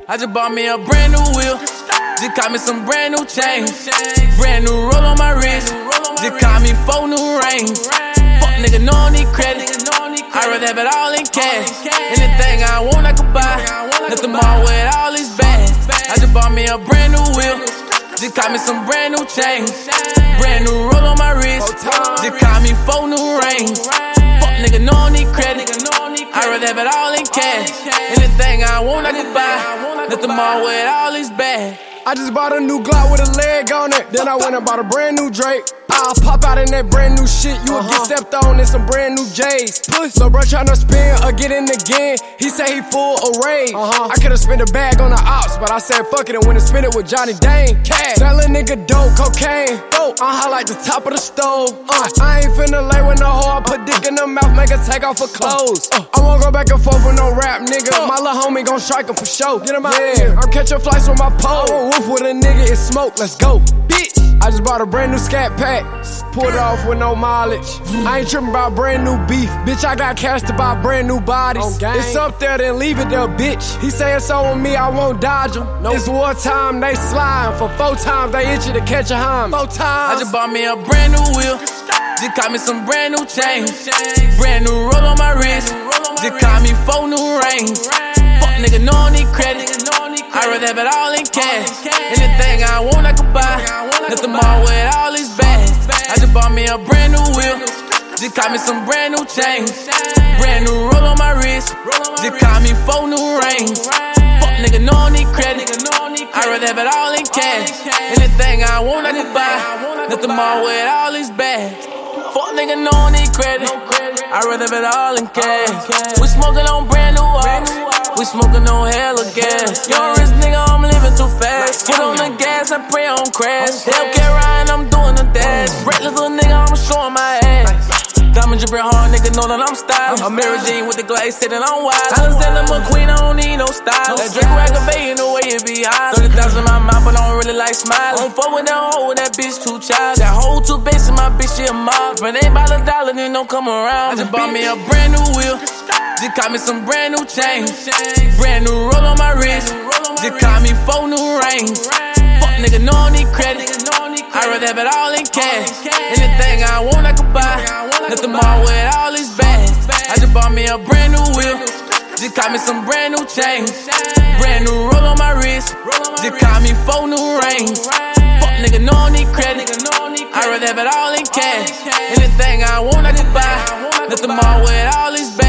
I just bought me a brand new wheel. Just caught me some brand new chains. Brand new roll on my wrist. Just caught me 4 new rings. Fuck nigga, no need credit. I'd rather have it all in cash. Anything I want, I could buy. Nothing more with all these bags. I just bought me a brand new wheel. Just caught me some brand new chains. Brand new roll on my wrist. Just caught me 4 new rings. Fuck nigga, no need credit. I'd rather have it all in cash. Anything I want, I could buy. Nothing more with all these bags. I just bought a new Glock with a leg on it. Then I went and bought a brand new Drake. I'll pop out in that brand new shit. You will get stepped on in some brand new J's. So bro tryna spin or get in again. He say he full of rage. I could've spent a bag on the ops, but I said fuck it and went and spent it with Johnny Dane. Cash. That little nigga dope, cocaine. I highlight the top of the stove. I ain't finna lay with no hoe. I put dick in the mouth, make her take off her clothes. I won't go back and forth with no rap, nigga. My little homie gon' strike him for show. Get him out here. I'm catching flights with my pole. I'm a wolf with a nigga, it's smoke, let's go. Bitch. I just bought a brand new scat pack. Pulled it off with no mileage. I ain't tripping about brand new beef. Bitch, I got cash to buy brand new bodies. It's up there, then leave it there, bitch. He say it's on me, I won't dodge him. It's wartime, they slime. For 4 times, they itchy to catch a hime. 4 times. I just bought me a brand new wheel. Just caught me some brand new chains. Brand new roll on my wrist. Just caught me 4 new rings. Fuck nigga, no need credit. I'd rather have it all in cash. Anything I want, I could buy. Nothing more with all these bags. I just bought me a brand new wheel. Just caught me some brand new chains. Brand new roll on my wrist. Just caught me 4 new rings. Fuck nigga, no need credit. I'd rather have it all in cash. Anything I want, I could buy. Nothing more with all these bags. Fuck nigga, no need credit. I'd rather have it all in cash. We smoking on brand new ops. We smoking on hella gas. Young rich nigga, I'm living too fast. Put on the gas, I pray I don't crash. Hellcat Ryan, I'm doing the dash. Reckless little nigga, I'm showing my ass. Diamond drippin' hard, nigga know that I'm stylish. I'm Mary Jane with the glaze, sitting on wild. Alexander McQueen, I don't need no style. That Drake aggravating the way it be high. 30,000 in my mouth, but I don't really like smiling. I don't fuck with that hoe, that bitch too child. That hoe too basic, my bitch, she a mob. If it ain't about $1, then don't come around. I just bought me a brand new wheel. Just caught me some brand new chains. Brand new roll on my wrist. Just caught me 4 new rings. Fuck nigga, no need credit. I'd rather have it all in cash. Anything I want, I could buy. Nothing more with all these bags. I just bought me a brand new wheel. Just caught me some brand new chains. Brand new roll on my wrist. Just caught me 4 new rings. Fuck nigga, no need credit. I'd rather have it all in cash. Anything I want, I could buy. Nothing more with all these bags.